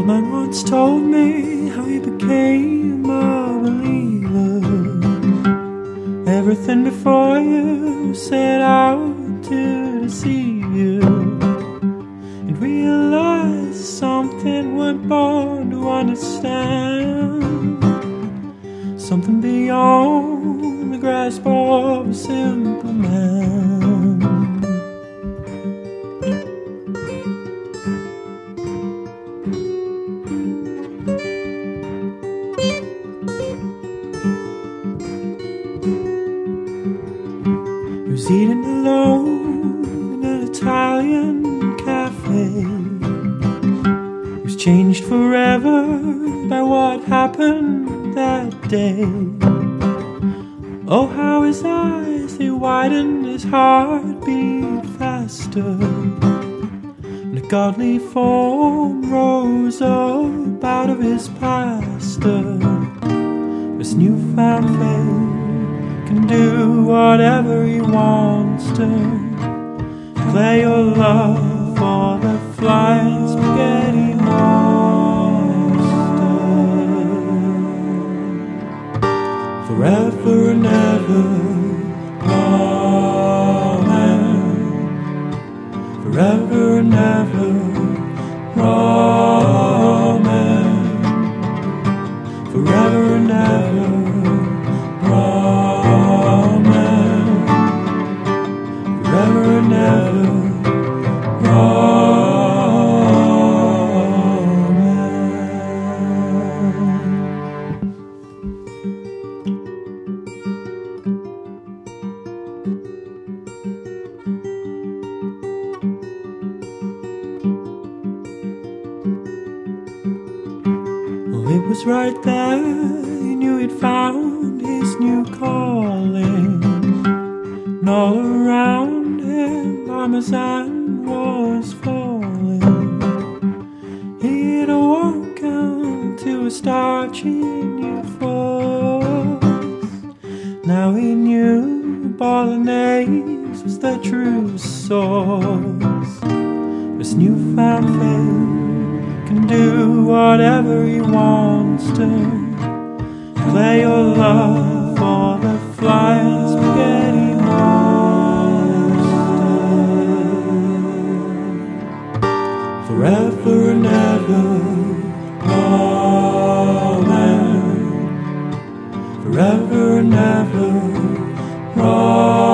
old man once told me how he became a believer. Everything before you set out to deceive you, and realize something we're born to understand, something beyond the grasp of a simple man. He was eating alone in an Italian cafe. He was changed forever by what happened that day. Oh, how his eyes, they widened, his heart beat faster, and a godly form rose up out of his pastor. This newfound faith can do whatever he wants to. Declare your love for the flying spaghetti monster. Forever and ever, amen. Forever and ever, amen. Forever and ever, amen. Forever and ever, well, it was right there, he knew he'd found his new calling. And all around him, Parmesan was falling. He'd awoken to a starchy new force. Now he knew Bolognese was the true source. This newfound faith can do whatever he wants to. Play your love for the flying spaghetti monster. Forever and ever, amen. Forever and ever, amen.